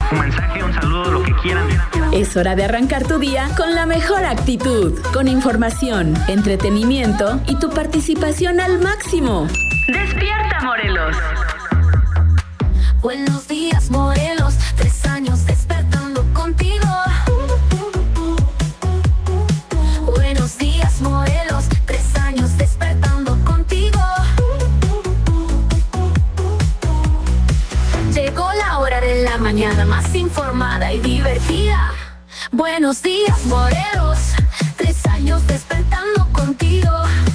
un mensaje, un saludo, lo que quieran. Es hora de arrancar tu día con la mejor actitud, con información, entretenimiento y tu participación al máximo. ¡Despierta, Morelos! Buenos días, Morelos, 3 años despertando contigo. Buenos días, Morelos, 3 años despertando contigo. Llegó la hora de la mañana más informada y divertida. Buenos días, Morelos, 3 años despertando contigo.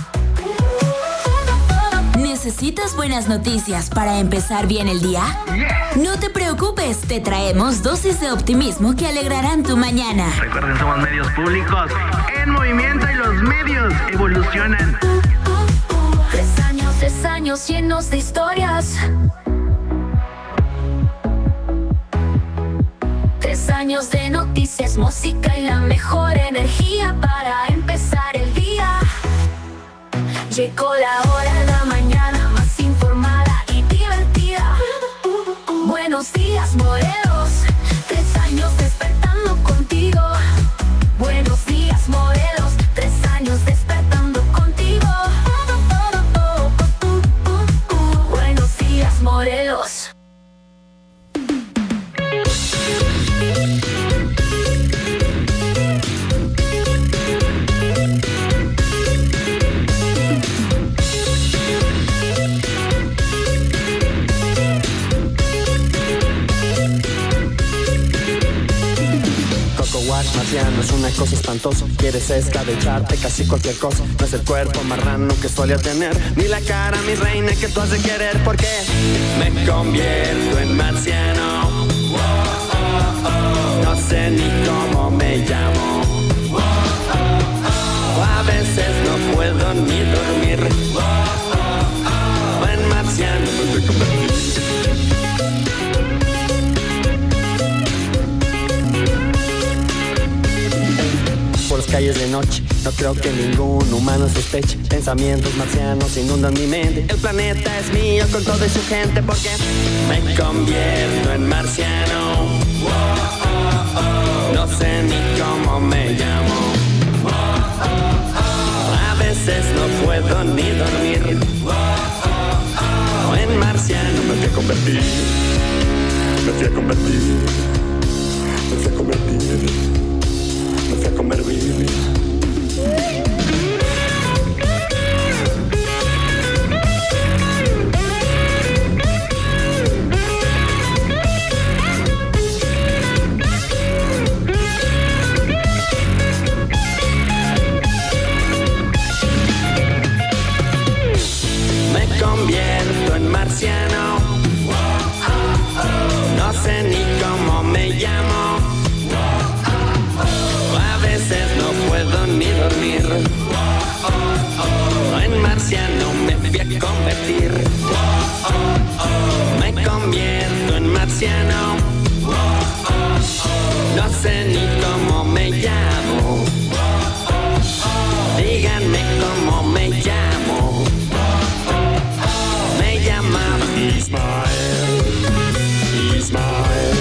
¿Necesitas buenas noticias para empezar bien el día? No te preocupes, te traemos dosis de optimismo que alegrarán tu mañana. Recuerden, somos medios públicos en movimiento y los medios evolucionan. 3 años llenos de historias. 3 años de noticias, música y la mejor energía para empezar el día. Llegó la hora de la mañana más informada y divertida. Buenos días, Morelos, 3 años despertando contigo. Buenos días, Morelos, 3 años despertando contigo. Buenos días, Morelos. Marciano es una cosa espantosa. Quieres escabecharte casi cualquier cosa. No es el cuerpo marrano que solía tener, ni la cara, mi reina, que tú has de querer. Porque me convierto en marciano. No sé ni cómo me llamo. A veces no puedo ni dormir. En marciano me convertí. Por las calles de noche, no creo que ningún humano sospeche. Pensamientos marcianos inundan mi mente. El planeta es mío con toda su gente. Porque me convierto en marciano. No sé ni cómo me llamo. A veces no puedo ni dormir. En marciano me fui a convertir. Me fui a convertir. Me fui a convertir. Me fui a comer birria. Me convierto en marciano. No sé ni cómo me llamo. A veces no puedo ni dormir. En marciano me fui a convertir. Me convierto en marciano. No sé ni cómo me llamo. Díganme cómo me llamo. Me llamaba Ismael. Ismael.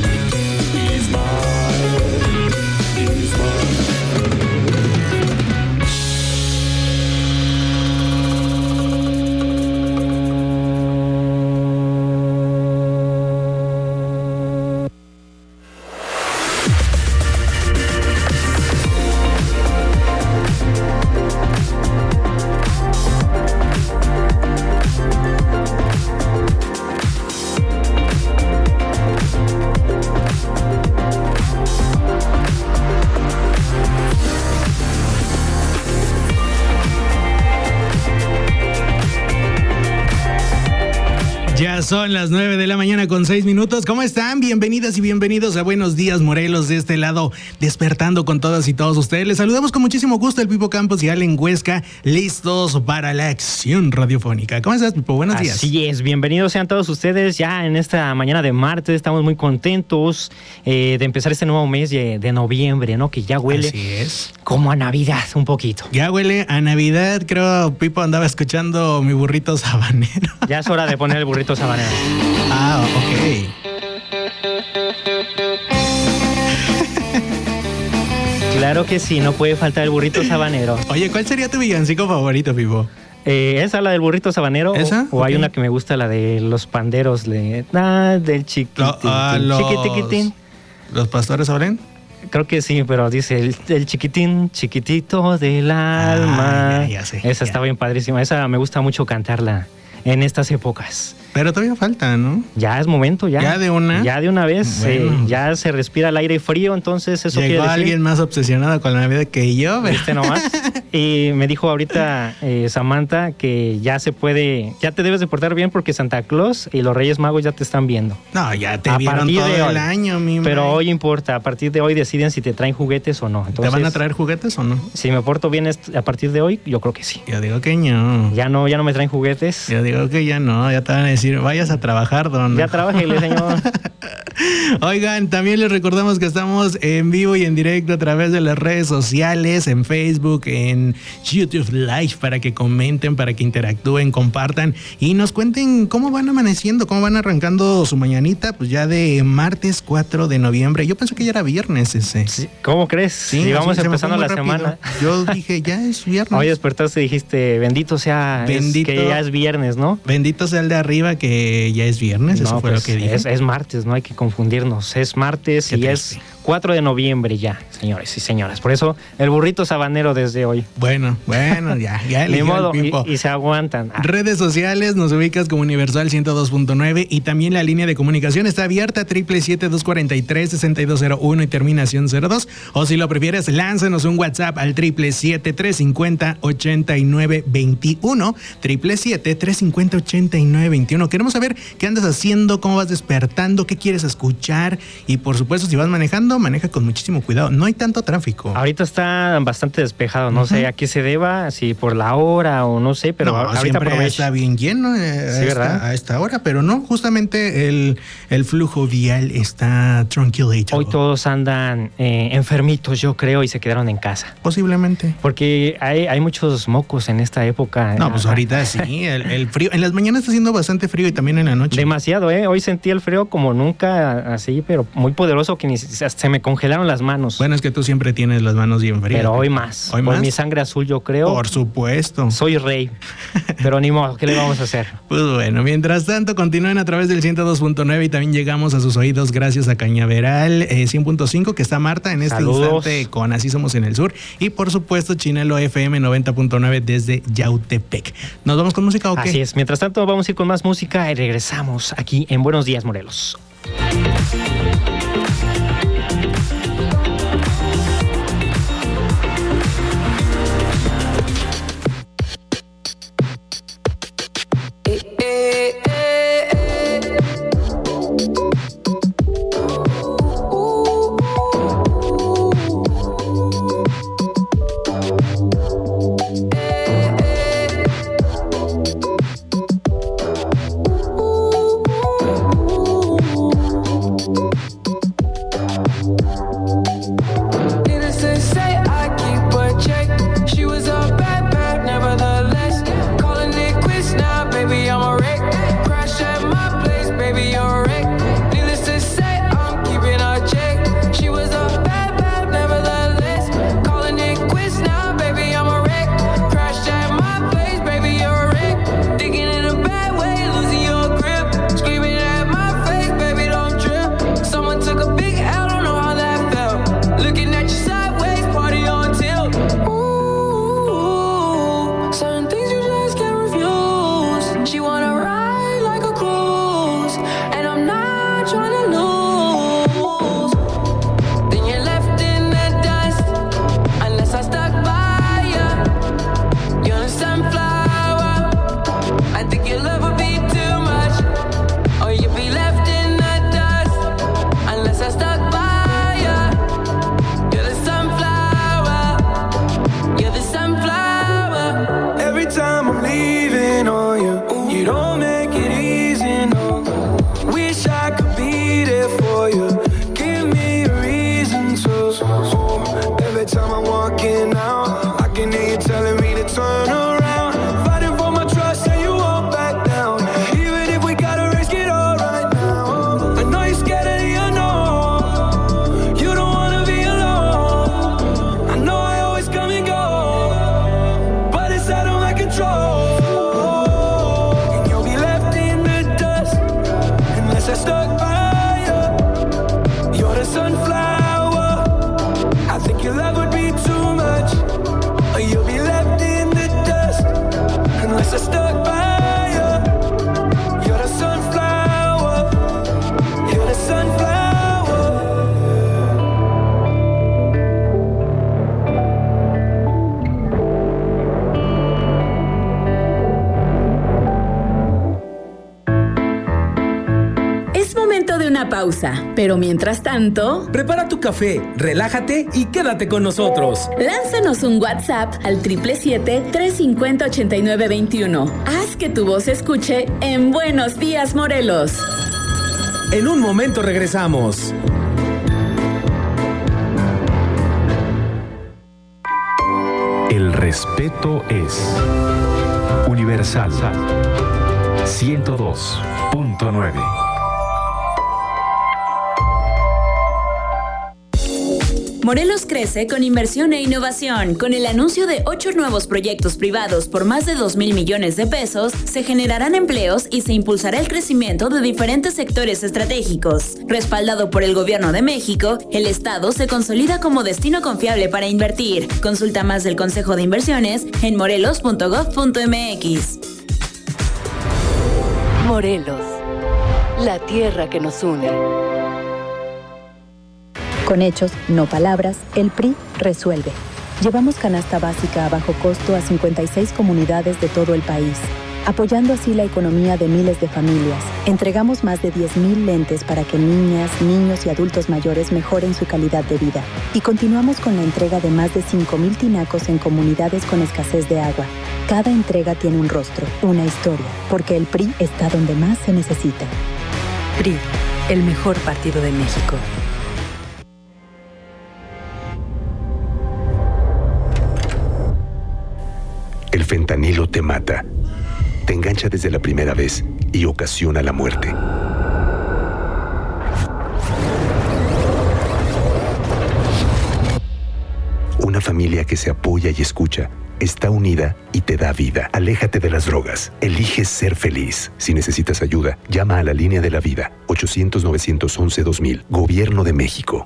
Son las 9 de la mañana con 6 minutos. ¿Cómo están? Bienvenidas y bienvenidos a Buenos Días, Morelos. De este lado, despertando con todas y todos ustedes. Les saludamos con muchísimo gusto el Pipo Campos y Allen Huesca, listos para la acción radiofónica. ¿Cómo estás, Pipo? Buenos días. Así es, bienvenidos sean todos ustedes ya en esta mañana de martes. Estamos muy contentos de empezar este nuevo mes de noviembre, ¿no? Que ya huele Así es. Como a Navidad un poquito. Ya huele a Navidad. Creo Pipo andaba escuchando Mi Burrito Sabanero. Ya es hora de poner el burrito sabanero. Ah, ok. Claro que sí, no puede faltar el burrito sabanero. Oye, ¿cuál sería tu villancico favorito, Pipo? ¿Esa, la del burrito sabanero? ¿Esa? O hay una que me gusta, la de los panderos, del chiquitín. Chiquitiquitín. ¿Los pastores hablen? Creo que sí, pero dice el chiquitín, chiquitito del alma. Ya sé, esa ya. está bien padrísima. Esa me gusta mucho cantarla en estas épocas. Pero todavía falta, ¿no? Ya es momento, ya. ¿Ya de una? Ya de una vez. Bueno. Ya se respira el aire frío, entonces eso quiere Llegó decir... alguien más obsesionado con la Navidad que yo. ¿Viste nomás? Y me dijo ahorita Samantha que ya se puede, ya te debes de portar bien porque Santa Claus y los Reyes Magos ya te están viendo. No, ya te A vieron partir todo de hoy. el año, mi Pero May. hoy importa, a partir de hoy deciden si te traen juguetes o no. ¿Te Entonces, van a traer juguetes o no? si me porto bien a partir de hoy, yo creo que sí. Yo digo que no. Ya no me traen juguetes. Yo digo que ya no. Ya te van a decir, vayas a trabajar, don. Ya trabajele, señor. Oigan, también les recordamos que estamos en vivo y en directo a través de las redes sociales, en Facebook, en YouTube Live, para que comenten, para que interactúen, compartan y nos cuenten cómo van amaneciendo, cómo van arrancando su mañanita, pues ya de martes 4 de noviembre. Yo pensé que ya era viernes ese. Sí, ¿cómo crees? Sí, Sí, vamos así se me fue empezando muy la rápido. semana. Yo dije, ya es viernes. Hoy despertaste y dijiste, bendito sea, Bendito. que ya es viernes, ¿no? Bendito sea el de arriba que ya es viernes, eso No, fue pues, lo que dije. es martes, no hay que confundirnos. Es martes Qué y triste. es 4 de noviembre ya, señores y señoras. Por eso, el burrito sabanero desde hoy. Bueno, ya Ni eligió modo, el Pipo. y se aguantan. Ah, Redes sociales, nos ubicas como Universal 102.9 y también la línea de comunicación está abierta 777-243-6201 y terminación 02. O si lo prefieres, lánzanos un WhatsApp al 777-350-8921. 777-350-8921. Queremos saber qué andas haciendo, cómo vas despertando, qué quieres escuchar y por supuesto si vas manejando, maneja con muchísimo cuidado. No hay tanto tráfico. Ahorita está bastante despejado, no sé a qué se deba, si por la hora o no sé, pero no, ahorita siempre aprovecho. está bien lleno ¿verdad? a esta hora, pero no, justamente el flujo vial está tranquilito. Hoy todos andan enfermitos, yo creo, y se quedaron en casa. Posiblemente. Porque hay muchos mocos en esta época. No, pues ahorita sí, el frío. En las mañanas está haciendo bastante frío y también en la noche. Demasiado, ¿eh? Hoy sentí el frío como nunca, así, pero muy poderoso que se me congelaron las manos. Bueno, es que tú siempre tienes las manos bien frías. Pero hoy más. ¿Hoy Por más? mi sangre azul, yo creo. Por supuesto. Soy rey. Pero ni modo, ¿qué le vamos a hacer? Pues bueno, mientras tanto, continúen a través del 102.9 y también llegamos a sus oídos gracias a Cañaveral 100.5, que está Marta en este Saludos. instante con Así Somos en el Sur. Y por supuesto, Chinelo FM 90.9 desde Yautepec. ¿Nos vamos con música o qué? Así es. Mientras tanto, vamos a ir con más música y regresamos aquí en Buenos Días, Morelos. una pausa. Pero mientras tanto, prepara tu café, relájate y quédate con nosotros. Lánzanos un WhatsApp al 777-350-8921. Haz que tu voz se escuche en Buenos Días, Morelos. En un momento regresamos. El respeto es universal. 102.9. Morelos crece con inversión e innovación. Con el anuncio de 8 nuevos proyectos privados por más de 2,000 millones de pesos, se generarán empleos y se impulsará el crecimiento de diferentes sectores estratégicos. Respaldado por el Gobierno de México, el Estado se consolida como destino confiable para invertir. Consulta más del Consejo de Inversiones en morelos.gov.mx. Morelos, la tierra que nos une. Con hechos, no palabras, el PRI resuelve. Llevamos canasta básica a bajo costo a 56 comunidades de todo el país, apoyando así la economía de miles de familias. Entregamos más de 10,000 lentes para que niñas, niños y adultos mayores mejoren su calidad de vida. Y continuamos con la entrega de más de 5,000 tinacos en comunidades con escasez de agua. Cada entrega tiene un rostro, una historia, porque el PRI está donde más se necesita. PRI, el mejor partido de México. El fentanilo te mata, te engancha desde la primera vez y ocasiona la muerte. Una familia que se apoya y escucha, está unida y te da vida. Aléjate de las drogas. Elige ser feliz. Si necesitas ayuda, llama a la línea de la vida. 800-911-2000. Gobierno de México.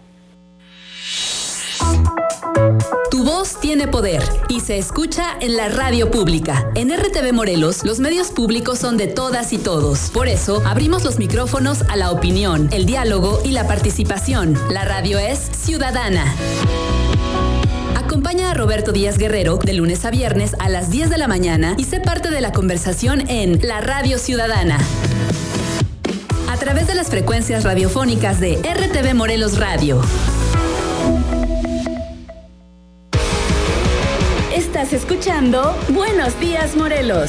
Tu voz tiene poder y se escucha en la radio pública. En RTV Morelos, los medios públicos son de todas y todos. Por eso, abrimos los micrófonos a la opinión, el diálogo y la participación. La radio es ciudadana. Acompaña a Roberto Díaz Guerrero de lunes a viernes a las 10 de la mañana y sé parte de la conversación en La Radio Ciudadana. A través de las frecuencias radiofónicas de RTV Morelos Radio. Estás escuchando Buenos Días, Morelos.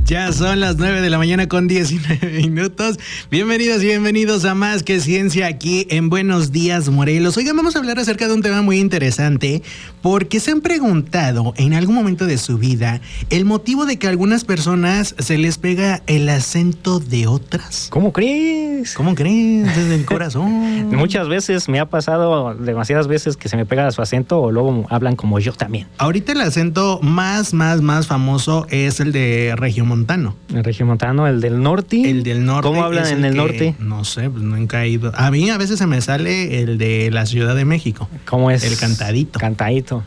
Ya son las 9 de la mañana con 19 minutos. Bienvenidas y bienvenidos a Más que Ciencia aquí en Buenos Días, Morelos. Oigan, vamos a hablar acerca de un tema muy interesante porque se han preguntado en algún momento de su vida el motivo de que a algunas personas se les pega el acento de otras. ¿Cómo crees? ¿Cómo crees? Desde el corazón. Muchas veces me ha pasado, demasiadas veces, que se me pega su acento o luego hablan como yo también. Ahorita el acento más famoso es el de Regiomontano. El regiomontano, el del norte. El del norte. ¿Cómo hablan en el norte? No sé, pues nunca he ido. A mí a veces se me sale el de la Ciudad de México. ¿Cómo es? El cantadito. Cantadito.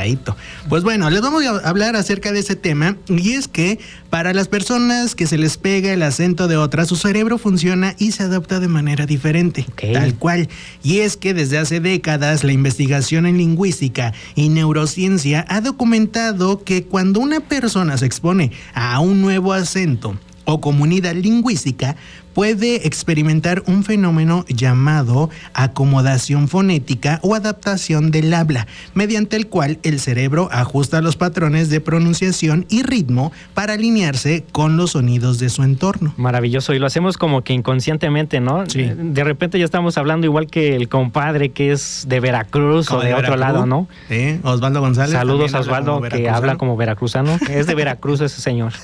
Pues bueno, les vamos a hablar acerca de ese tema, y es que para las personas que se les pega el acento de otras, su cerebro funciona y se adapta de manera diferente. Okay. Tal cual. Y es que desde hace décadas la investigación en lingüística y neurociencia ha documentado que cuando una persona se expone a un nuevo acento o comunidad lingüística, puede experimentar un fenómeno llamado acomodación fonética o adaptación del habla, mediante el cual el cerebro ajusta los patrones de pronunciación y ritmo para alinearse con los sonidos de su entorno. Maravilloso, y lo hacemos como que inconscientemente, ¿no? Sí. De repente ya estamos hablando igual que el compadre que es de Veracruz o de otro lado, ¿no? Sí, Osvaldo González. Saludos a Osvaldo, que habla como veracruzano. Es de Veracruz ese señor.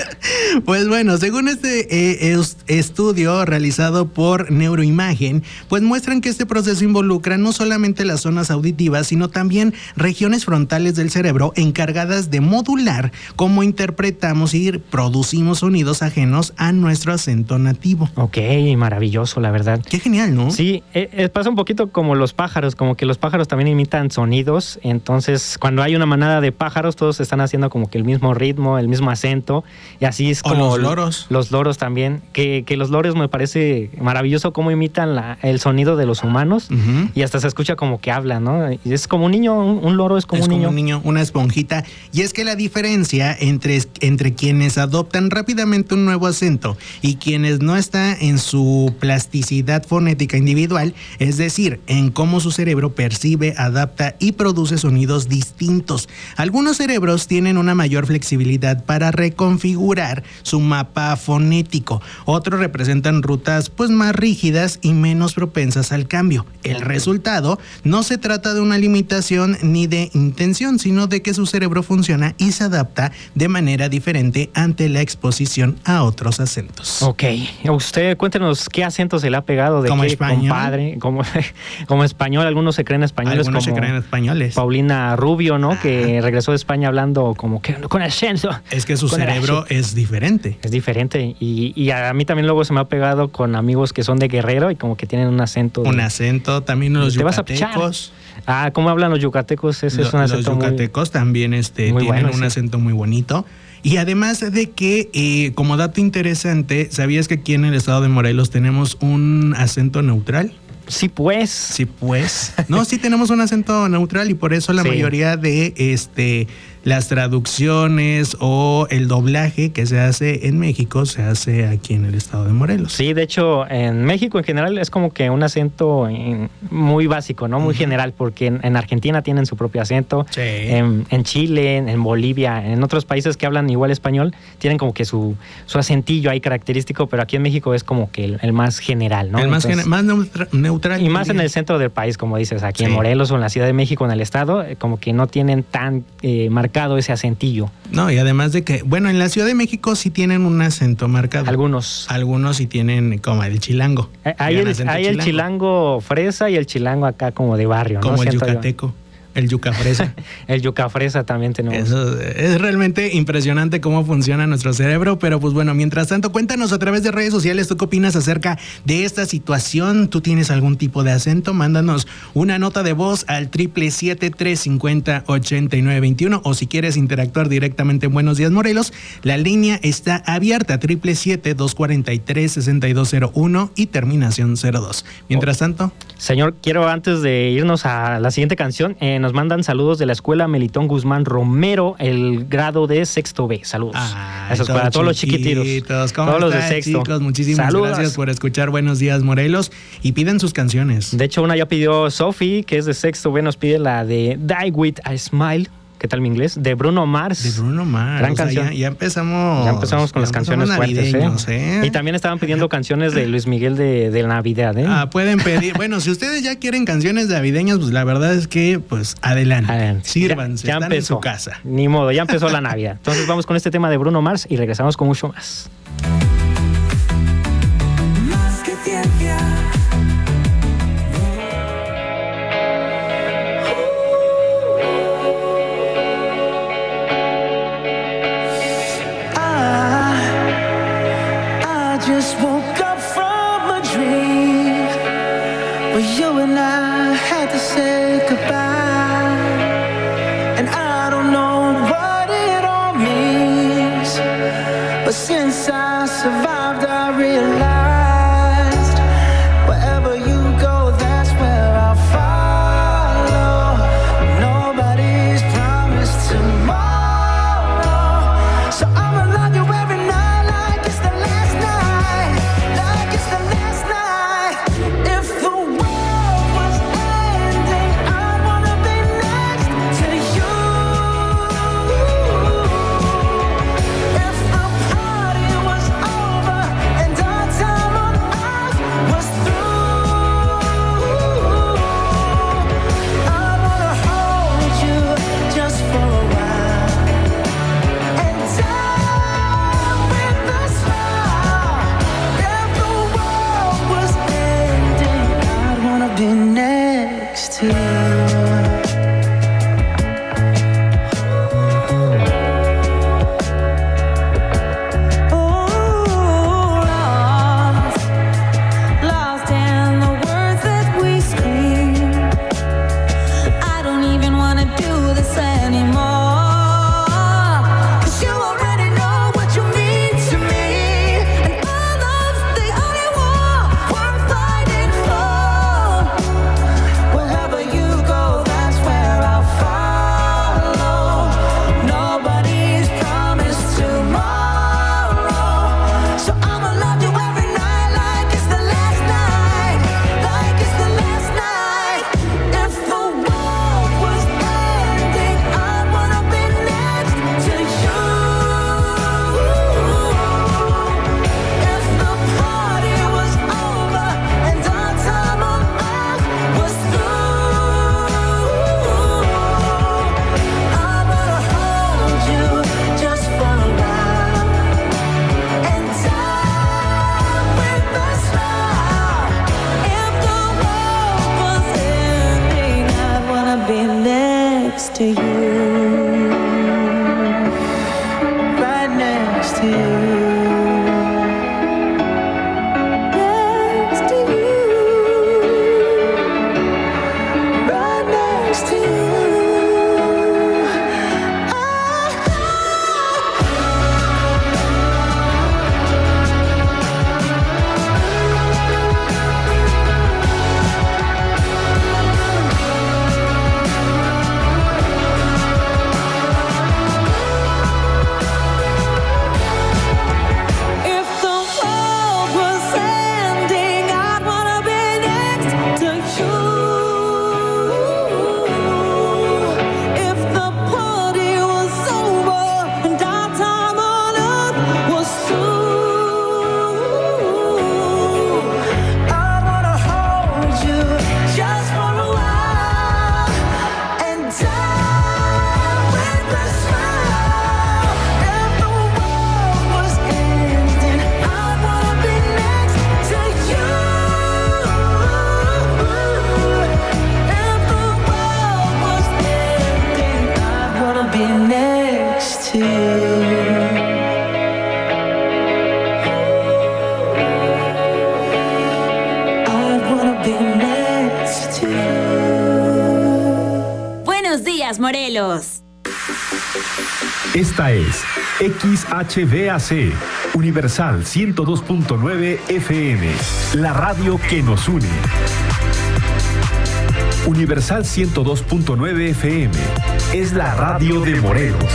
Pues bueno, según este estudio realizado por Neuroimagen, pues muestran que este proceso involucra no solamente las zonas auditivas, sino también regiones frontales del cerebro encargadas de modular cómo interpretamos y producimos sonidos ajenos a nuestro acento nativo. Ok, maravilloso, la verdad. Qué genial, ¿no? Sí, pasa un poquito como los pájaros, como que los pájaros también imitan sonidos, entonces cuando hay una manada de pájaros, todos están haciendo como que el mismo ritmo, el mismo acento, y así es como... O los loros. Los loros también, que los loros me parece maravilloso cómo imitan el sonido de los humanos, y hasta se escucha como que hablan, ¿no? Y es como un niño, un loro es como un niño. Es como un niño, una esponjita. Y es que la diferencia entre quienes adoptan rápidamente un nuevo acento y quienes no está en su plasticidad fonética individual, es decir, en cómo su cerebro percibe, adapta y produce sonidos distintos. Algunos cerebros tienen una mayor flexibilidad para reconfigurar su mapa fonético. Otros representan rutas pues más rígidas y menos propensas al cambio. El resultado no se trata de una limitación ni de intención, sino de que su cerebro funciona y se adapta de manera diferente ante la exposición a otros acentos. Ok, usted cuéntenos qué acento se le ha pegado, de como qué español, compadre, como español. Algunos se creen españoles, algunos se creen españoles. Paulina Rubio, ¿no? Que regresó de España hablando como que con acento. Es que su cerebro es diferente. Es diferente, y a mí también luego se me ha pegado con amigos que son de Guerrero y como que tienen un acento. Un acento, también los yucatecos. ¿Cómo hablan los yucatecos? Ese es un acento. Los yucatecos también tienen bueno, un acento muy bonito. Y además de que, como dato interesante, ¿sabías que aquí en el estado de Morelos tenemos un acento neutral? Sí, pues. Sí, pues. No, sí tenemos un acento neutral, y por eso la mayoría de las traducciones o el doblaje que se hace en México se hace aquí en el estado de Morelos. Sí, de hecho, en México en general es como que un acento muy básico, ¿no? Muy general, porque en Argentina tienen su propio acento, sí. En Chile, en Bolivia, en otros países que hablan igual español, tienen como que su acentillo ahí característico, pero aquí en México es como que el más general, ¿no? El más neutral. Y más en el centro del país, como dices, aquí en Morelos o en la Ciudad de México, en el estado, como que no tienen tan marcado ese acentillo. No, y además de que, bueno, en la Ciudad de México sí tienen un acento marcado. Algunos sí tienen como el chilango. Hay el chilango fresa y el chilango acá como de barrio, como ¿no? el yucateco. El yuca fresa. El yuca fresa también tenemos. Eso es realmente impresionante cómo funciona nuestro cerebro, pero pues bueno, mientras tanto, cuéntanos a través de redes sociales, ¿tú qué opinas acerca de esta situación? ¿Tú tienes algún tipo de acento? Mándanos una nota de voz al 777-350-8921, o si quieres interactuar directamente en Buenos Días Morelos, la línea está abierta, 777-243-6201 y terminación 02. Mientras tanto... Señor, quiero antes de irnos a la siguiente canción, nos mandan saludos de la escuela Melitón Guzmán Romero, el grado de sexto B. Saludos. Eso es para todos los chiquititos. Todos los de sexto. Chicos, muchísimas gracias por escuchar Buenos Días Morelos, y piden sus canciones. De hecho, una ya pidió Sophie, que es de sexto B, nos pide la de Die With a Smile. ¿Qué tal mi inglés? De Bruno Mars. De Bruno Mars. Gran canción. Ya empezamos. Ya empezamos con las canciones fuertes, ¿eh? Y también estaban pidiendo canciones de Luis Miguel de Navidad, ¿eh? Pueden pedir. Bueno, si ustedes ya quieren canciones navideñas, pues la verdad es que, pues, adelante. Sírvanse, ya están empezó. En su casa. Ni modo, ya empezó la Navidad. Entonces vamos con este tema de Bruno Mars y regresamos con mucho más. Más que ciencia. Just woke up from a dream where you and I had to say goodbye, and I don't know what it all means, but since I survived I realized wherever you go, that's where I'll follow. Nobody's promised tomorrow, so I'ma love you every night like it's the last night. Like it's the last night. If the world was ending, I wanna be next to you. If the party was over and our time on earth was through, I wanna hold you just for a while and die with a smile. If the world was ending, I'd wanna be next to you. Lost in the words that we scream. I don't even wanna do this anymore, 'cause you already know what you mean to me, and our love's the only war worth fighting for. Wherever you go, that's where I'll follow. Nobody's promised tomorrow, so I'ma love you every night like it's the last night. Like it's the last night. If the world was ending, I wanna be next to you. If the party was over and our time on earth was through, I wanna hold you just for a while and die with a smile. If the world was ending, I'd wanna be next to you, right next to you, next to you, right next to you. If the world was ending, I'd wanna be next to you. If the party was over and our time on earth was through, I'd wanna hold you just for a while and die with a smile. If the world was ending, I'd wanna be next to you. If the world was ending, I'd wanna be next to you. I'd wanna be next to you. Buenos días, Morelos. Esta es XHVAC, Universal 102.9 FM, la radio que nos une. Universal 102.9 FM es la radio de Morelos.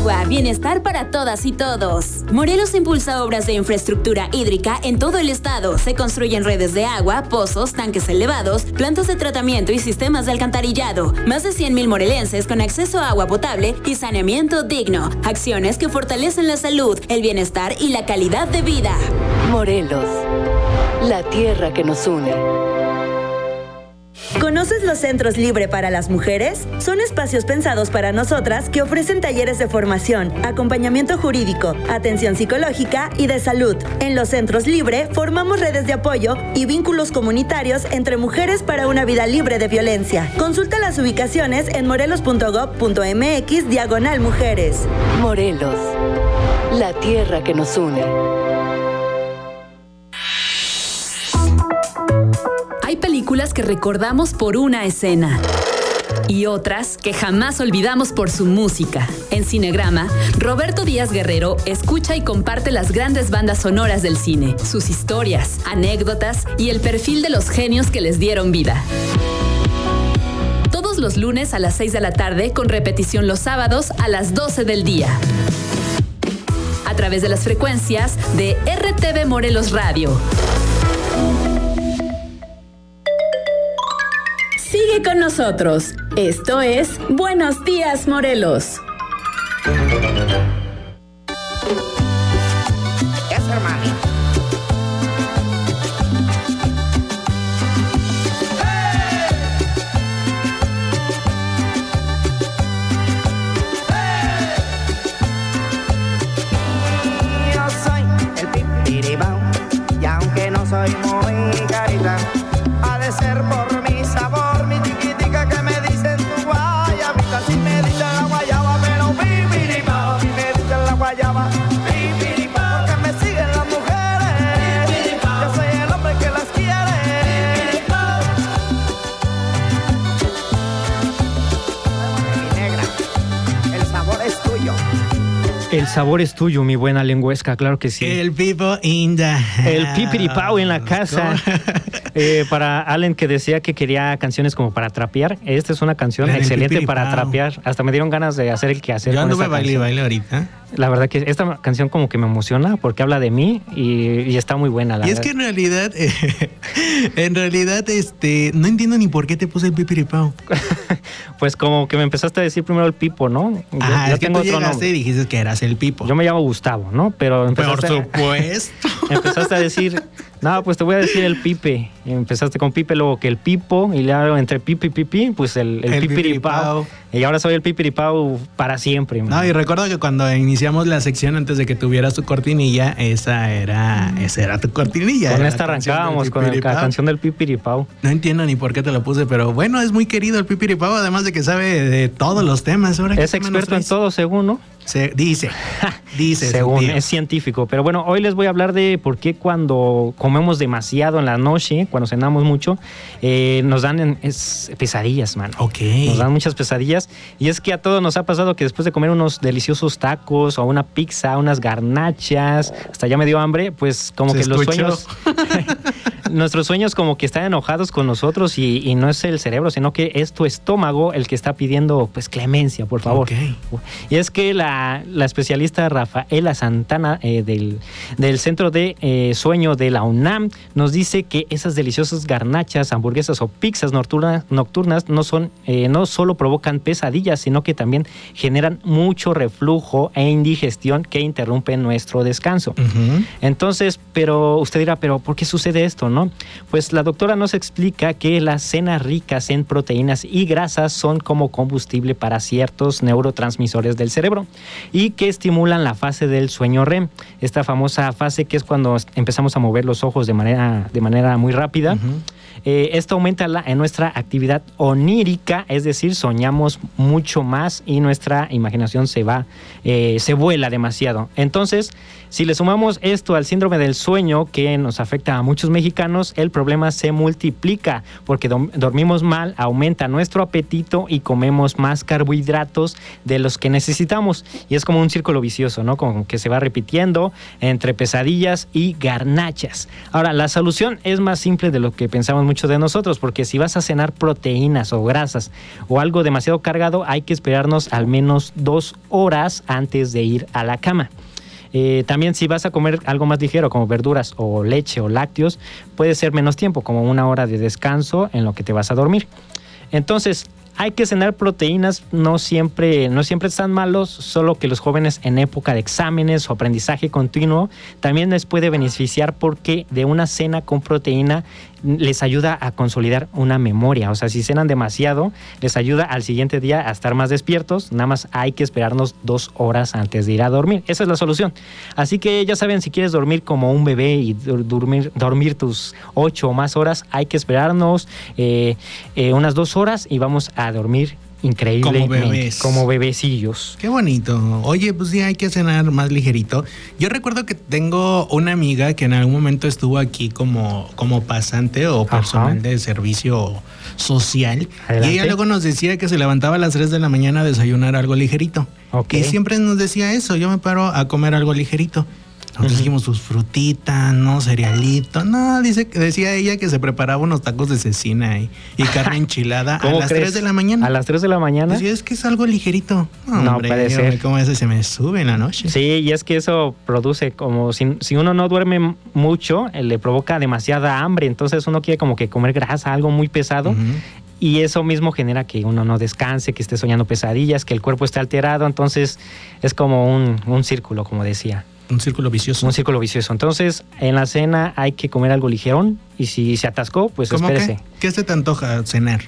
agua, bienestar para todas y todos. Morelos impulsa obras de infraestructura hídrica en todo el estado. Se construyen redes de agua, pozos, tanques elevados, plantas de tratamiento y sistemas de alcantarillado. Más de 100,000 morelenses con acceso a agua potable y saneamiento digno. Acciones que fortalecen la salud, el bienestar y la calidad de vida. Morelos, la tierra que nos une. ¿Conoces los Centros Libre para las Mujeres? Son espacios pensados para nosotras que ofrecen talleres de formación, acompañamiento jurídico, atención psicológica y de salud. En los Centros Libre formamos redes de apoyo y vínculos comunitarios entre mujeres para una vida libre de violencia. Consulta las ubicaciones en morelos.gov.mx/mujeres. Morelos, la tierra que nos une. Hay películas que recordamos por una escena y otras que jamás olvidamos por su música. En Cinegrama, Roberto Díaz Guerrero escucha y comparte las grandes bandas sonoras del cine, sus historias, anécdotas y el perfil de los genios que les dieron vida. Todos los lunes a las 6 de la tarde, con repetición los sábados a las 12 del día. A través de las frecuencias de RTV Morelos Radio. Sigue con nosotros. Esto es Buenos Días, Morelos. Eso, hermano. Yo soy el pipiribao, y aunque no soy muy carita, ha de ser por mi sabor. Si me dicen la guayaba, pero pipiripao. Si me dicen la guayaba, pipiripao. Porque me siguen las mujeres, pipiripao. Yo soy el hombre que las quiere, pipiripao. Mi negra, el sabor es tuyo. El sabor es tuyo, mi buena lengüesca, claro que sí. El pipo in the house. El pipiripao en la casa. Para Allen, que decía que quería canciones como para trapear, esta es una canción excelente para trapear. Hasta me dieron ganas de hacer el quehacer. Yo anduve baile ahorita. La verdad que esta canción como que me emociona porque habla de mí y está muy buena. Y es que en realidad, no entiendo ni por qué te puse el pipiripao. Pues como que me empezaste a decir primero el Pipo, ¿no? Yo tengo otro nombre. Y dijiste que eras el Pipo. Yo me llamo Gustavo, ¿no? Pero empezaste, por supuesto. Empezaste a decir, no, pues te voy a decir el Pipe. Y empezaste con Pipe, luego que el Pipo, y luego entre Pipi y Pipi, pues el pipiripao. Y ahora soy el pipiripao para siempre. No, y recuerdo que cuando iniciamos la sección, antes de que tuvieras tu cortinilla, esa era tu cortinilla. Con esta arrancábamos, con la canción del pipiripao. No entiendo ni por qué te lo puse, pero bueno, es muy querido el pipiripao, además de que sabe de todos los temas. Ahora, es experto en todo, según, ¿no? Dice. Según, es científico. Pero bueno, hoy les voy a hablar de por qué cuando comemos demasiado en la noche, cuando cenamos mucho, nos dan pesadillas, mano. Ok. Nos dan muchas pesadillas. Y es que a todos nos ha pasado que después de comer unos deliciosos tacos o una pizza, unas garnachas, hasta ya me dio hambre, pues como que los sueños... Nuestros sueños como que están enojados con nosotros y no es el cerebro, sino que es tu estómago el que está pidiendo pues clemencia, por favor. Okay. Y es que la especialista Rafaela Santana del Centro de Sueño de la UNAM nos dice que esas deliciosas garnachas, hamburguesas o pizzas nocturnas no solo provocan pesadillas, sino que también generan mucho reflujo e indigestión que interrumpen nuestro descanso. Uh-huh. Entonces, pero usted dirá, ¿pero por qué sucede esto, no? Pues la doctora nos explica que las cenas ricas en proteínas y grasas son como combustible para ciertos neurotransmisores del cerebro y que estimulan la fase del sueño REM, esta famosa fase que es cuando empezamos a mover los ojos de manera muy rápida. Uh-huh. Esto aumenta en nuestra actividad onírica, es decir, soñamos mucho más y nuestra imaginación se vuela demasiado. Entonces, si le sumamos esto al síndrome del sueño que nos afecta a muchos mexicanos, el problema se multiplica porque dormimos mal, aumenta nuestro apetito y comemos más carbohidratos de los que necesitamos. Y es como un círculo vicioso, ¿no? Como que se va repitiendo entre pesadillas y garnachas. Ahora, la solución es más simple de lo que pensamos muchos de nosotros, porque si vas a cenar proteínas o grasas o algo demasiado cargado, hay que esperarnos al menos 2 horas antes de ir a la cama. También si vas a comer algo más ligero como verduras o leche o lácteos, puede ser menos tiempo, como 1 hora de descanso en lo que te vas a dormir. Entonces, hay que cenar proteínas, no siempre están malos, solo que los jóvenes en época de exámenes o aprendizaje continuo también les puede beneficiar, porque de una cena con proteína les ayuda a consolidar una memoria. O sea, si cenan demasiado, les ayuda al siguiente día a estar más despiertos. Nada más hay que esperarnos 2 horas antes de ir a dormir. Esa es la solución. Así que ya saben, si quieres dormir como un bebé y dormir tus 8 o más horas, hay que esperarnos unas 2 horas y vamos a dormir increíblemente. Como bebecillos. Qué bonito. Oye, pues sí, hay que cenar más ligerito. Yo recuerdo que tengo una amiga que en algún momento estuvo aquí como pasante o personal de servicio social. Adelante. Y ella luego nos decía que se levantaba a las 3 de la mañana a desayunar algo ligerito. Okay. Y siempre nos decía eso, yo me paro a comer algo ligerito. Nosotros dijimos sus frutitas, no, cerealito. No, decía ella que se preparaba unos tacos de cecina y carne enchilada a las 3 de la mañana. ¿A las 3 de la mañana? Decía, es que es algo ligerito. No, hombre, puede ser. Como eso se me sube en la noche. Sí, y es que eso produce como si uno no duerme mucho, le provoca demasiada hambre. Entonces uno quiere como que comer grasa, algo muy pesado. Y eso mismo genera que uno no descanse, que esté soñando pesadillas, que el cuerpo esté alterado. Entonces es como un círculo, como decía. Un círculo vicioso. Un círculo vicioso. Entonces, en la cena hay que comer algo ligerón, y si se atascó, pues espérese. ¿Qué se te antoja cenar?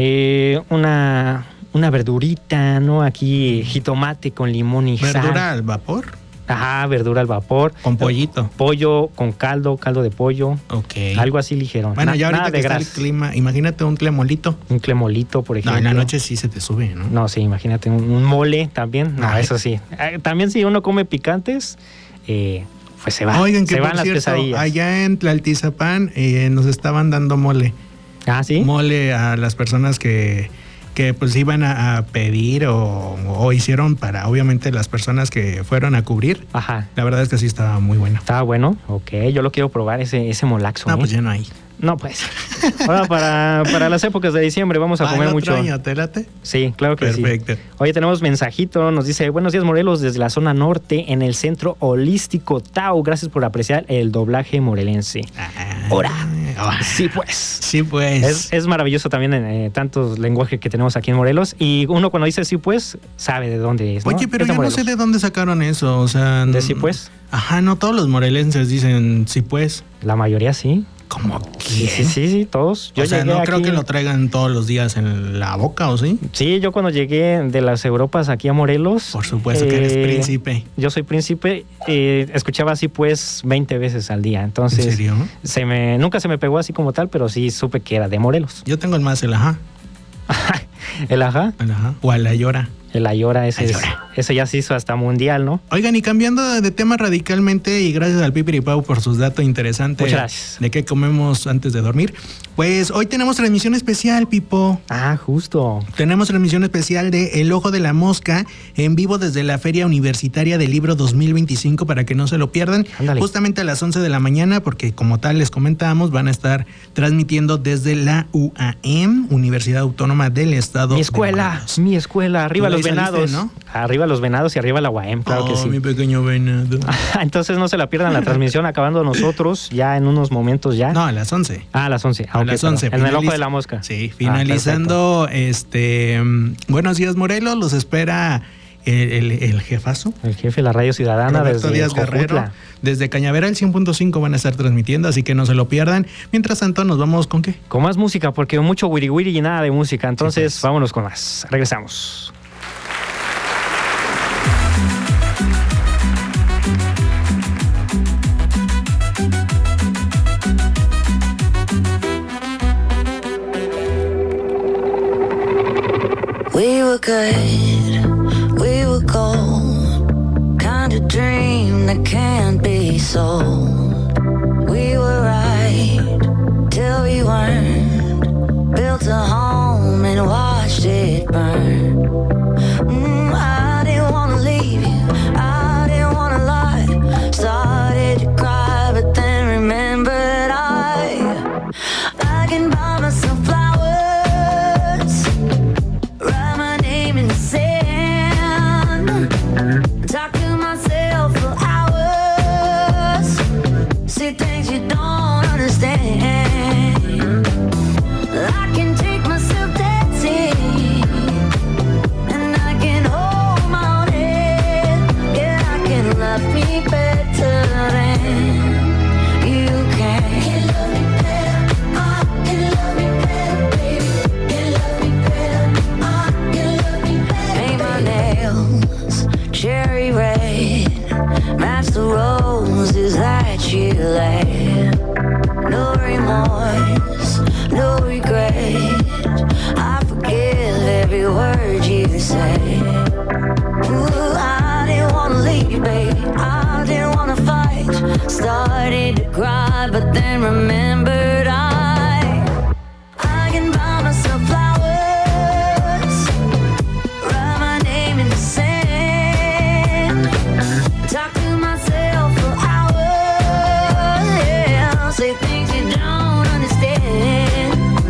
Una verdurita, ¿no? Aquí jitomate con limón y sal. ¿Verdura al vapor? Ajá, verdura al vapor. ¿Con pollito? Pollo con caldo de pollo. Ok. Algo así ligero. Bueno, ya ahorita que está el clima, imagínate un clemolito. Un clemolito, por ejemplo. No, en la noche sí se te sube, ¿no? No, sí, imagínate un mole también. No, eso sí. También si uno come picantes, pues se va. Oigan, que se por van las cierto, pesadillas. allá en Tlaltizapán nos estaban dando mole. ¿Ah, sí? Mole a las personas que pues iban a pedir o hicieron para, obviamente, las personas que fueron a cubrir. Ajá. La verdad es que sí estaba muy bueno. Estaba bueno, ok. Yo lo quiero probar, ese molaxo. No, pues ya no hay. No, pues. Ahora para las épocas de diciembre vamos a comer mucho. Año, ¿te late? Sí, claro que perfecto. Sí. Oye, tenemos mensajito, nos dice: buenos días, Morelos, desde la zona norte, en el Centro Holístico Tau. Gracias por apreciar el doblaje morelense. ¡Hora! Sí, pues. Sí, pues. Es maravilloso también tantos lenguajes que tenemos aquí en Morelos. Y uno cuando dice sí, pues, sabe de dónde es, ¿no? Oye, pero yo no sé de dónde sacaron eso, o sea... ¿De sí, pues? Ajá, no todos los morelenses dicen sí, pues. La mayoría sí. ¿Cómo que? Sí, todos. Yo no creo que lo traigan todos los días en la boca, ¿o sí? Sí, yo cuando llegué de las Europas aquí a Morelos... Por supuesto que eres príncipe. Yo soy príncipe. Escuchaba así pues 20 veces al día. Entonces, ¿en serio? Nunca se me pegó así como tal, pero sí supe que era de Morelos. Yo tengo el más, el ajá. ¿El ajá? El ajá. O a la llora. El Ayora, ese ya se hizo hasta mundial, ¿no? Oigan, y cambiando de tema radicalmente, y gracias al Pipiripau por sus datos interesantes. Muchas gracias. De qué comemos antes de dormir. Pues hoy tenemos transmisión especial, Pipo. Ah, justo. Tenemos transmisión especial de El Ojo de la Mosca, en vivo desde la Feria Universitaria del Libro 2025, para que no se lo pierdan. Ándale. Justamente a las 11 de la mañana, porque como tal les comentábamos, van a estar transmitiendo desde la UAM, Universidad Autónoma del Estado. Mi escuela, arriba los venados, ¿no? Arriba los venados y arriba la UAM, claro que sí. Mi pequeño venado. Entonces no se la pierdan la transmisión, acabando nosotros ya en unos momentos ya. No, a las 11. Ah, a las 11. A las 11. En el Ojo de la Mosca. Sí, finalizando Buenos Días, Morelos, los espera el jefazo. El jefe de la Radio Ciudadana Roberto desde Díaz Guerrero. Desde Cañaveral 100.5 van a estar transmitiendo, así que no se lo pierdan. Mientras tanto, nos vamos ¿con qué? Con más música, porque mucho wiri wiri y nada de música. Entonces, sí, pues, vámonos con más. Regresamos. We were good, we were gold, kind of dream that can't be sold. We were right till we weren't, built a home and watched it burn. I didn't wanna leave you, I didn't wanna lie, started to cry but then remembered I can buy Started to cry, but then remembered I can buy myself flowers, write my name in the sand, talk to myself for hours, yeah, say things you don't understand.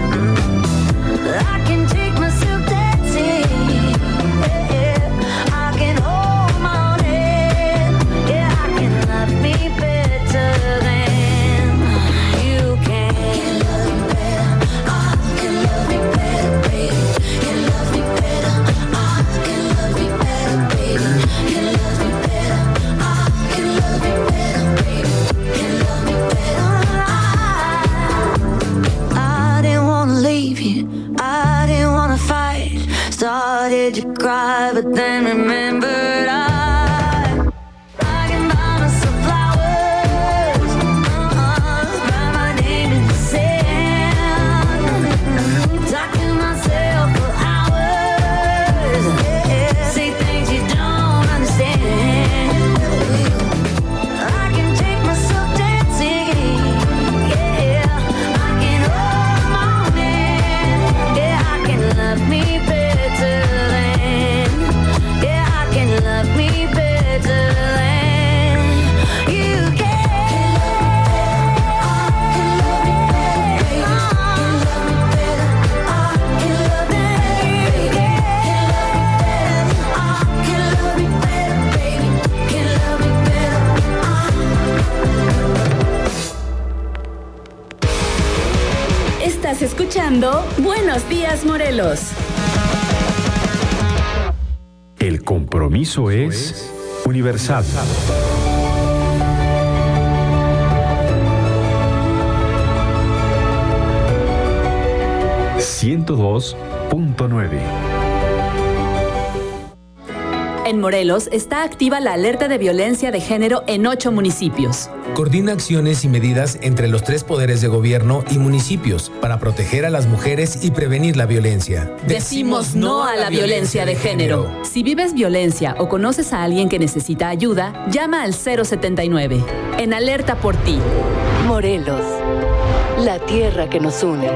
I can take myself dancing, yeah, I can hold my own hand, yeah, I can love me better than you can. I can love me better, baby. Can love me better. I can love me better, baby. Can love me better. I can love me better, baby. Can love me better. I didn't wanna leave you. I didn't wanna fight. Started to cry, but then remembered I can buy myself flowers, write my name in the sand, talk to myself for hours, yeah, say things you don't understand. I can take myself dancing, yeah, I can hold my own hand, yeah, I can love me better than, yeah, I can love me better than you can. Estás escuchando Buenos Días, Morelos. El compromiso es universal. ...102.9. En Morelos está activa la alerta de violencia de género en 8 municipios. Coordina acciones y medidas entre los 3 poderes de gobierno y municipios para proteger a las mujeres y prevenir la violencia. Decimos no a la violencia de género. Si vives violencia o conoces a alguien que necesita ayuda, llama al 079. En alerta por ti. Morelos, la tierra que nos une.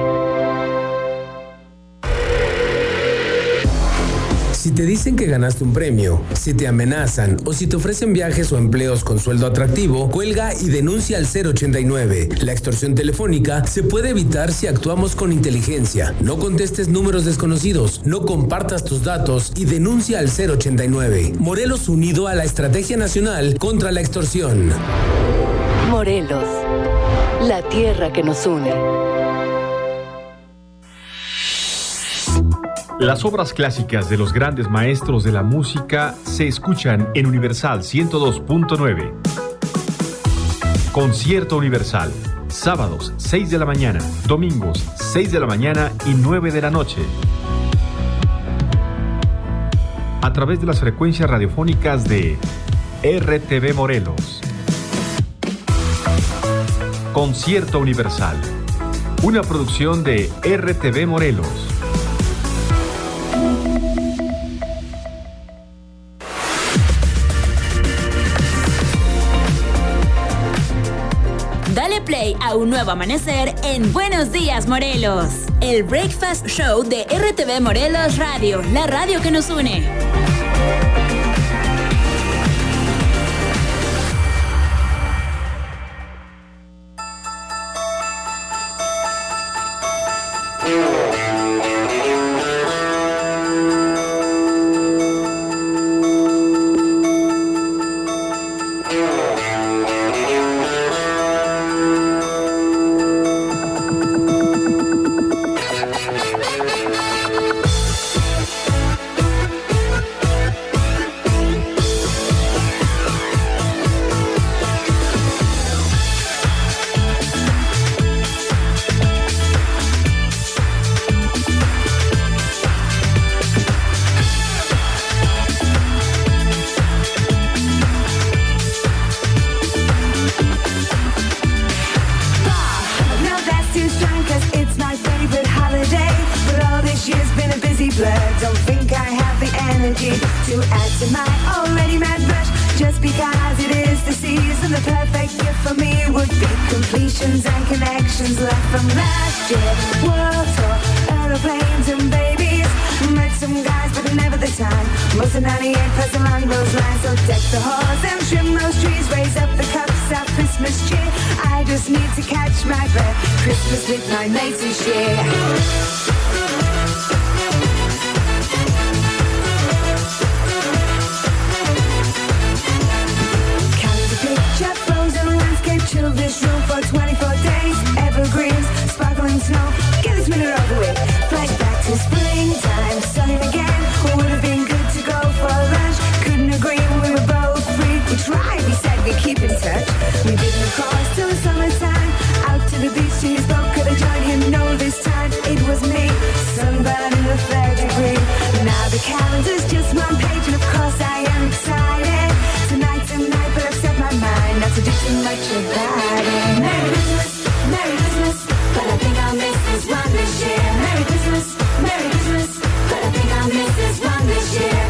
Si te dicen que ganaste un premio, si te amenazan o si te ofrecen viajes o empleos con sueldo atractivo, cuelga y denuncia al 089. La extorsión telefónica se puede evitar si actuamos con inteligencia. No contestes números desconocidos, no compartas tus datos y denuncia al 089. Morelos unido a la Estrategia Nacional contra la Extorsión. Morelos, la tierra que nos une. Las obras clásicas de los grandes maestros de la música se escuchan en Universal 102.9. Concierto Universal. Sábados 6 de la mañana, domingos 6 de la mañana y 9 de la noche. A través de las frecuencias radiofónicas de RTV Morelos. Concierto Universal. Una producción de RTV Morelos. Dale play a un nuevo amanecer en Buenos Días, Morelos. El Breakfast Show de RTV Morelos Radio, la radio que nos une. To add to my already mad rush, just because it is the season, the perfect gift for me completions and connections left from last year. World tour, aeroplanes and babies. Met some guys, but never the time. Most of 98 plus along those lines. So deck the halls and trim those trees. Raise up the cups of Christmas cheer. I just need to catch my breath. Christmas with my mates this year. Chill this room for 24 days. Evergreens, sparkling snow. Get this minute over with. Flashback to springtime, sunny again. Would have been good to go for lunch. Couldn't agree, we were both free. We tried, we said we'd keep in touch. We didn't cross till the summertime. Out to the beach, his boat could have joined him. No, this time it was me. Sunburn in the third degree. Now the calendar's just one page, and of course I am excited. Tonight, but I've set my mind not to do too much about it. Merry Christmas, but I think I'll miss this one this year. Merry Christmas, but I think I'll miss this one this year.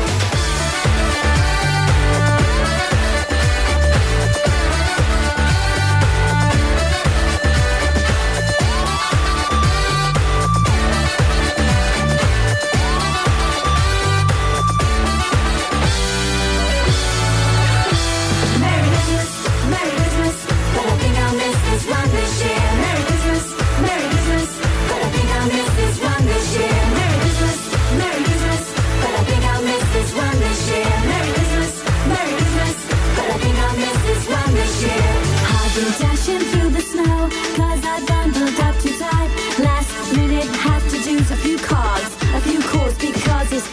Dashing through the snow, cause I bundled up too tight. Last minute, have to do a few cards, a few calls, because it's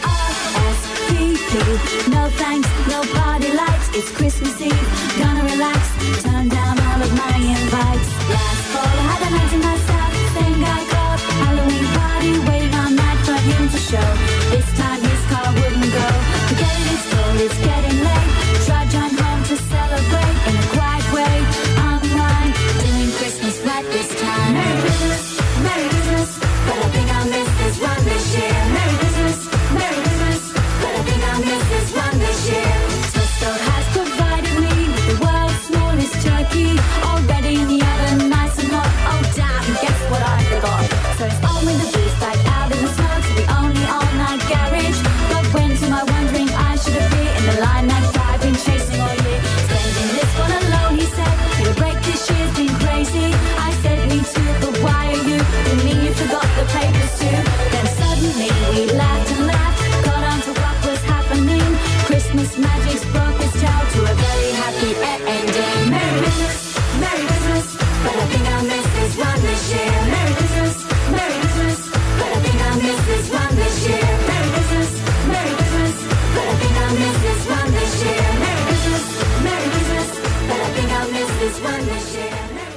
RSVP. No thanks, no party lights, it's Christmas Eve. Gonna relax, turn down all of my invites. Last fall, I had a night to myself, then guy called. Halloween party, waiting all night for him to show. This time his car wouldn't go. Forget it, it's cold, it's getting late. Try drive home to celebrate in a quiet way. Doing Christmas right this time. Merry Christmas, but I think I'll miss this one this year. Merry Christmas, but I think I'll miss this one this year. Tesco has provided me with the world's smallest turkey, already in the oven, nice and hot. Oh damn, guess what I forgot? So it's on with the boost, back out in the snow to the only all-night garage. But when to my wondering I should have been in the line that I've been chasing all year. Spending this one alone, he said. The break this year's been crazy. I said me too, but why are you? You mean you forgot the papers too? Then suddenly we laughed and laughed, got on to what was happening. Christmas magic's broke its tail to a very happy ending. Merry Christmas, but I think I'll miss this one this year. Merry Christmas, but I think I'll miss this one this year. Merry Christmas, but I think I'll miss this one this year. Merry Christmas, but I think I'll miss this one this year.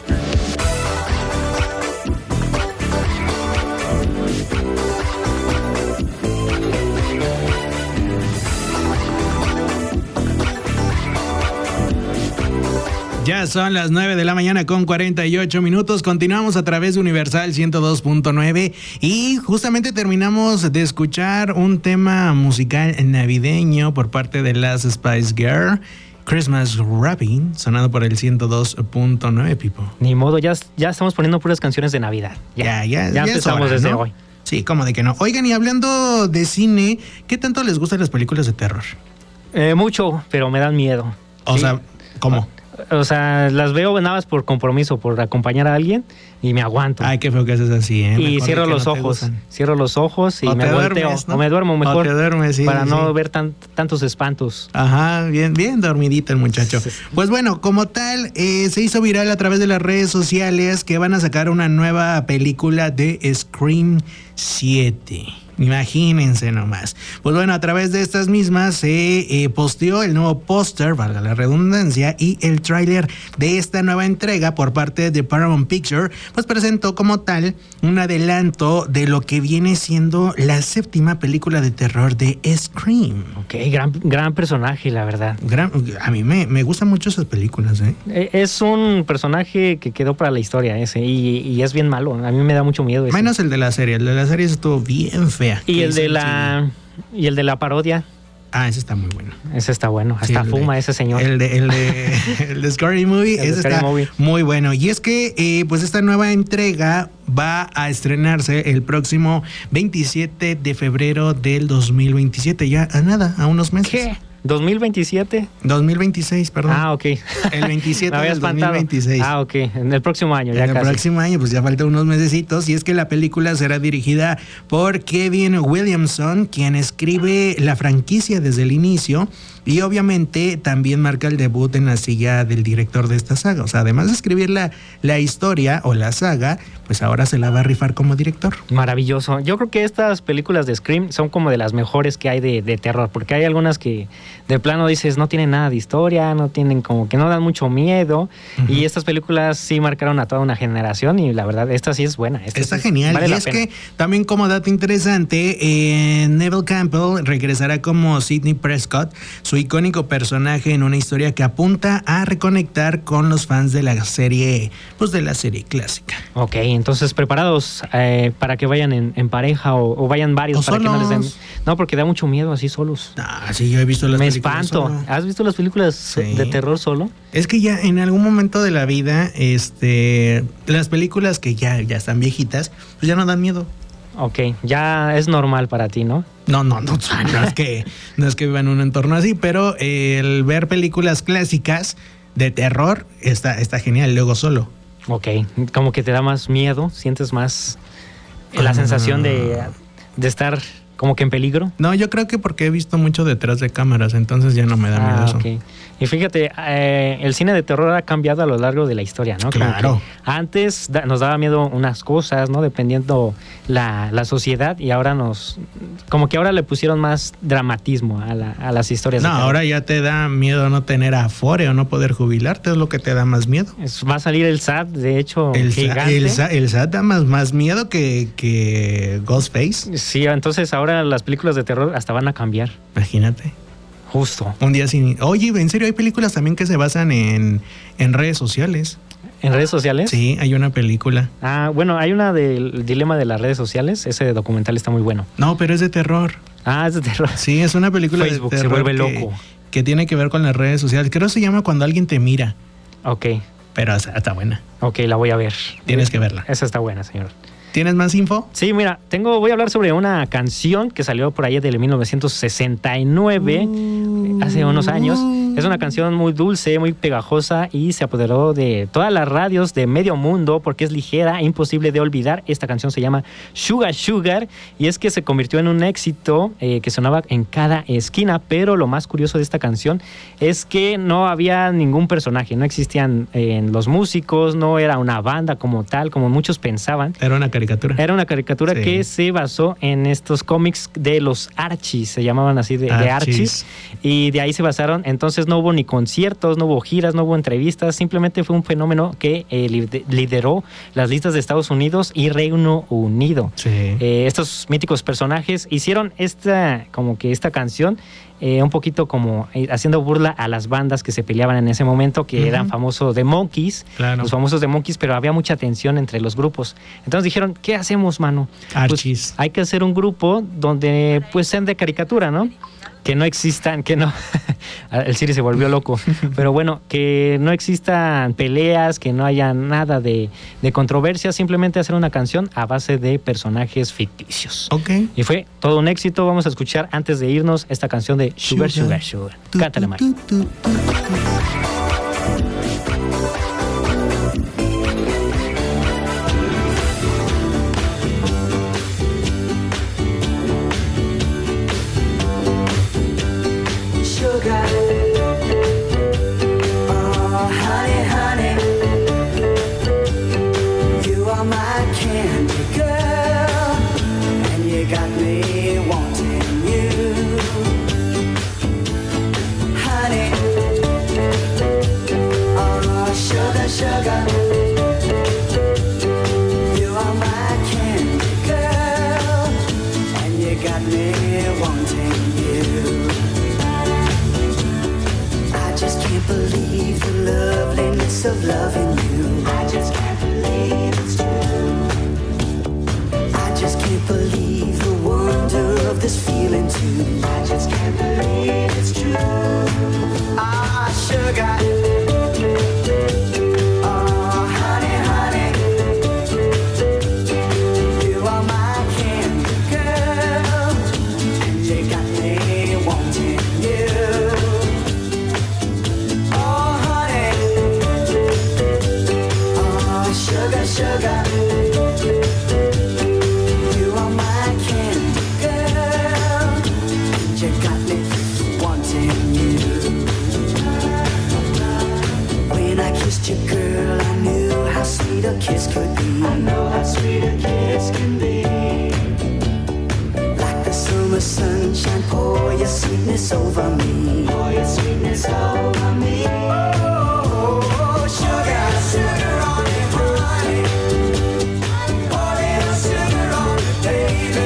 Ya son las 9 de la mañana con 48 minutos. Continuamos a través de Universal 102.9 y justamente terminamos de escuchar un tema musical navideño por parte de las Spice Girls. Christmas Wrapping, sonado por el 102.9, Pipo. Ni modo, ya estamos poniendo puras canciones de Navidad. Ya empezamos hora, desde ¿no? hoy. Sí, como de que no. Oigan, y hablando de cine, ¿qué tanto les gustan las películas de terror? Mucho, pero me dan miedo. O sea, ¿cómo? O sea, las veo nada más por compromiso, por acompañar a alguien y me aguanto. Ay, qué feo que haces así, ¿eh? Y cierro los ojos y me volteo. Duermes, ¿no? O me duermo mejor. O te duermes, sí, para sí. no ver tantos espantos. Ajá, bien dormidito el muchacho. Pues bueno, como tal, se hizo viral a través de las redes sociales que van a sacar una nueva película de Scream 7. Imagínense nomás. Pues bueno, a través de estas mismas se posteó el nuevo póster, valga la redundancia, y el tráiler de esta nueva entrega por parte de Paramount Pictures, pues presentó como tal un adelanto de lo que viene siendo la 7ª película de terror de Scream. Ok, gran personaje, la verdad. A mí me gustan mucho esas películas, ¿eh? Es un personaje que quedó para la historia ese, y es bien malo. A mí me da mucho miedo ese. Menos el de la serie. El de la serie estuvo bien fea. Y el de la parodia. Ah, ese está muy bueno. Ese está bueno. Hasta Sí, fuma ese señor. El de Scary Movie, El de ese Scary está Movie. muy bueno. Y es que pues esta nueva entrega va a estrenarse el próximo 27 de febrero del 2027. Ya a nada, a unos meses. ¿Qué? ¿2027? 2026, perdón. Ah, ok. El 27 Me había del espantado. 2026. Ah, ok. En el próximo año, ya En el casi. próximo año, pues ya faltan unos mesecitos. Y es que la película será dirigida por Kevin Williamson, quien escribe la franquicia desde el inicio. Y obviamente también marca el debut en la silla del director de esta saga. O sea, además de escribir la historia o la saga, pues ahora se la va a rifar como director. Maravilloso. Yo creo que estas películas de Scream son como de las mejores que hay de terror, porque hay algunas que de plano dices no tienen nada de historia, no tienen como que no dan mucho miedo. Y estas películas sí marcaron a toda una generación y la verdad, esta sí es buena. Está genial. Vale Y la es pena. que también como dato interesante, Neville Campbell regresará como Sidney Prescott, su icónico personaje en una historia que apunta a reconectar con los fans de la serie, pues de la serie clásica. Ok, entonces preparados para que vayan en pareja o vayan varios O para que no les den. solos. No, porque da mucho miedo así solos. Ah, sí, yo he visto las Me películas espanto. solo. ¿Has visto las películas de terror solo? Es que ya en algún momento de la vida, las películas que ya están viejitas, pues ya no dan miedo. Ok, ya es normal para ti, ¿no? No es que viva en un entorno así, pero el ver películas clásicas de terror está genial, luego solo. Ok, como que te da más miedo, sientes más la sensación de estar como que en peligro. No, yo creo que porque he visto mucho detrás de cámaras, entonces ya no me da miedo eso. Ok. Y fíjate, el cine de terror ha cambiado a lo largo de la historia, ¿no? Como Claro. que antes nos daba miedo unas cosas, ¿no? Dependiendo la sociedad, y ahora como que ahora le pusieron más dramatismo a las historias. No, de terror. ahora ya te da miedo no tener afore o no poder jubilarte, es lo que te da más miedo. Va a salir el SAT, de hecho, gigante. El SAT da más miedo que Ghostface. Sí, entonces ahora las películas de terror hasta van a cambiar. Imagínate. Justo. Un día sin... Oye, en serio, hay películas también que se basan en redes sociales. ¿En redes sociales? Sí, hay una película. Ah, bueno, hay una del dilema de las redes sociales. Ese documental está muy bueno. No, pero es de terror. Ah, es de terror. Sí, es una película Facebook de se terror vuelve loco. que tiene que ver con las redes sociales. Creo que se llama Cuando alguien te mira. Ok. Pero está buena. Ok, la voy a ver. Tienes que verla. Esa está buena, señor. ¿Tienes más info? Sí, mira, voy a hablar sobre una canción que salió por ahí del 1969, hace unos años. Es una canción muy dulce, muy pegajosa y se apoderó de todas las radios de medio mundo porque es ligera e imposible de olvidar. Esta canción se llama Sugar Sugar y es que se convirtió en un éxito que sonaba en cada esquina, pero lo más curioso de esta canción es que no había ningún personaje, no existían los músicos, no era una banda como tal, como muchos pensaban. Era una caricatura. Era una caricatura Sí. que se basó en estos cómics de los Archies, se llamaban así de Archies, y de ahí se basaron. Entonces no hubo ni conciertos, no hubo giras, no hubo entrevistas, simplemente fue un fenómeno que lideró las listas de Estados Unidos y Reino Unido. Sí. Estos míticos personajes hicieron esta canción un poquito como haciendo burla a las bandas que se peleaban en ese momento, que eran famosos de Monkeys, Claro. los famosos de Monkeys, pero había mucha tensión entre los grupos. Entonces dijeron, ¿qué hacemos, mano? Archies. Pues hay que hacer un grupo donde pues sean de caricatura, ¿no? Que no existan, que no... El Siri se volvió loco. Pero bueno, que no existan peleas, que no haya nada de controversia, simplemente hacer una canción a base de personajes ficticios. Ok. Y fue todo un éxito. Vamos a escuchar antes de irnos esta canción de Sugar, Sugar, Sugar. Cántale, Mari. Sugar, oh honey, honey, you are my candy girl, and you got me wanting you, honey, oh sugar, sugar, you are my candy girl, and you got me wanting you. I just can't believe the loveliness of loving you. I just can't believe it's true. I just can't believe the wonder your sunshine, pour your sweetness over me. Pour your sweetness over me. Oh, sugar, sugar on me, honey. Pour little sugar on me, baby.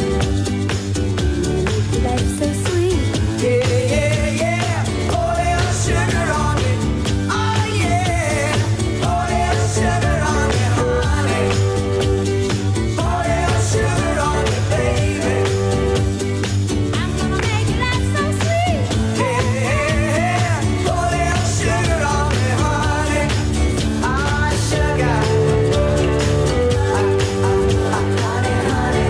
Life's so sweet. Yeah, yeah, yeah. Pour little sugar on me. Oh, yeah. Pour little sugar on me, honey. Pour little sugar on me, baby. I'm gonna make life so sweet. Yeah, yeah. Pour little sugar on me, honey. Ah, sugar. Honey, honey.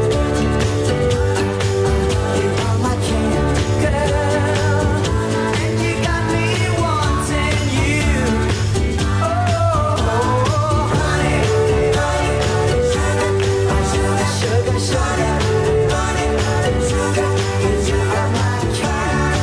You are my candy girl, and you got me wanting you. Oh, honey, honey, sugar, sugar, sugar, honey, sugar, you are my candy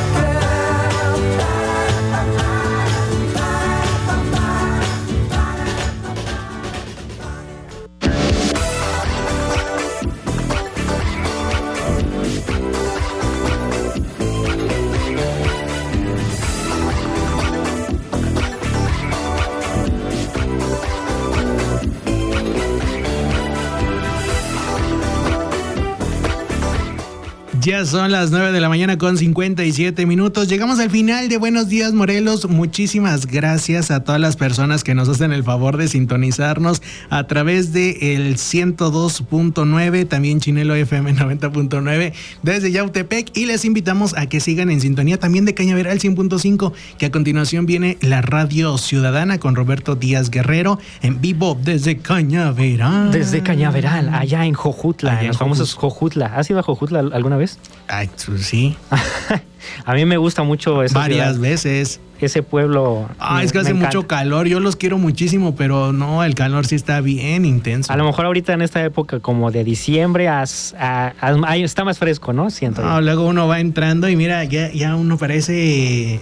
Ya son las 9 de la mañana con 57 minutos. Llegamos al final de Buenos Días, Morelos. Muchísimas gracias a todas las personas que nos hacen el favor de sintonizarnos a través de el 102.9, también Chinelo FM 90.9 desde Yautepec. Y les invitamos a que sigan en sintonía también de Cañaveral 100.5, que a continuación viene la Radio Ciudadana con Roberto Díaz Guerrero en vivo desde Cañaveral. Desde Cañaveral, allá en Jojutla, en los famosos Jojutla. ¿Has ido a Jojutla alguna vez? Ay, sí. A mí me gusta mucho esa varias ciudad, veces. ese pueblo. Es que hace me mucho encanta. calor. Yo los quiero muchísimo, pero no, el calor sí está bien intenso. A lo mejor ahorita en esta época como de diciembre ahí está más fresco, ¿no? Siento yo. No, luego uno va entrando y mira, ya uno parece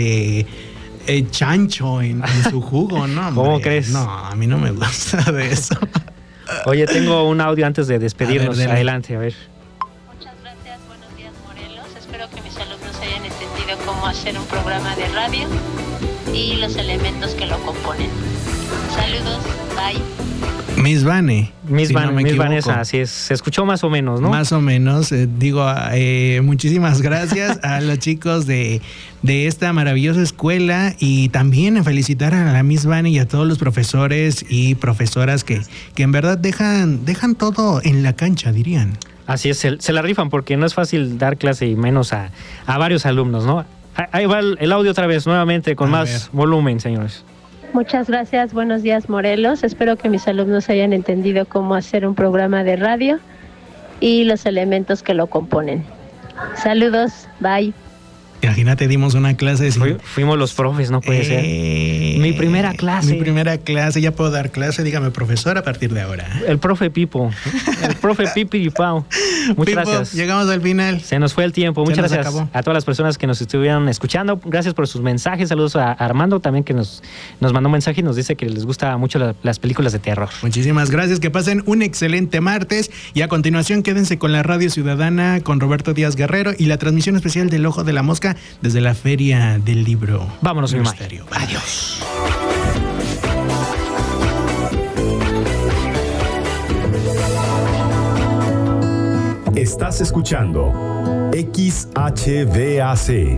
chancho en su jugo, ¿no? Hombre? ¿Cómo crees? No, a mí no me gusta de eso. Oye, tengo un audio antes de despedirnos. A ver, dele. Adelante, a ver. Espero que mis alumnos hayan entendido cómo hacer un programa de radio y los elementos que lo componen. Saludos, bye. Miss Vane. Miss si no me equivoco. Vanessa, así es. Se escuchó más o menos, ¿no? Más o menos. Muchísimas gracias a los chicos de esta maravillosa escuela y también felicitar a la Miss Vane y a todos los profesores y profesoras que en verdad dejan todo en la cancha, dirían. Así es, se la rifan porque no es fácil dar clase y menos a varios alumnos, ¿no? Ahí va el audio otra vez, nuevamente, con más volumen, señores. Muchas gracias, buenos días Morelos. Espero que mis alumnos hayan entendido cómo hacer un programa de radio y los elementos que lo componen. Saludos, bye. Imagínate, dimos una clase. Fuimos los profes, no puede ser. Mi primera clase. Mi primera clase, ya puedo dar clase, dígame profesor a partir de ahora. El profe Pipo. El profe Pipi y Pau. Muchas Pipo, gracias. Llegamos al final. Se nos fue el tiempo. Muchas gracias a todas las personas que nos estuvieron escuchando. Gracias por sus mensajes. Saludos a Armando también, que nos mandó un mensaje y nos dice que les gusta mucho las películas de terror. Muchísimas gracias. Que pasen un excelente martes. Y a continuación quédense con la Radio Ciudadana con Roberto Díaz Guerrero y la transmisión especial del Ojo de la Mosca desde la Feria del Libro. Vámonos, mi Ministerio. Adiós. Estás escuchando XHVAC.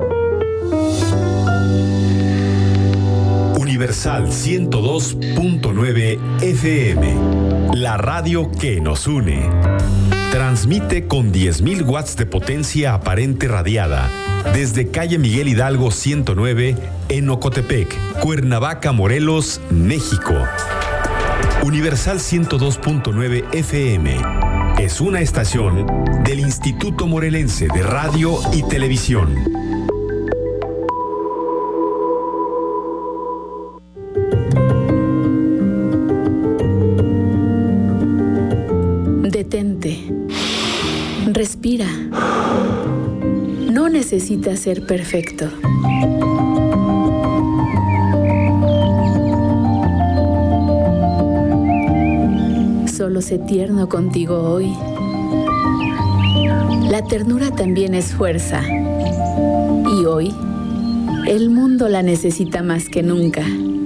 Universal 102.9 FM. La radio que nos une. Transmite con 10.000 watts de potencia aparente radiada desde calle Miguel Hidalgo 109 en Ocotepec, Cuernavaca, Morelos, México. Universal 102.9 FM es una estación del Instituto Morelense de Radio y Televisión. Detente. Respira. No necesitas ser perfecto. Solo sé tierno contigo hoy. La ternura también es fuerza. Y hoy, el mundo la necesita más que nunca.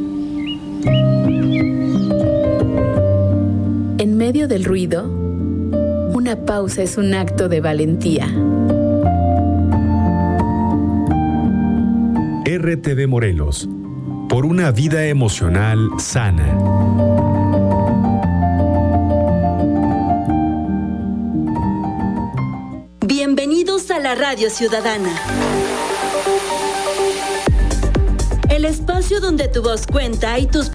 En medio del ruido, una pausa es un acto de valentía. RTV Morelos, por una vida emocional sana. Bienvenidos a la Radio Ciudadana. El espacio donde tu voz cuenta y tus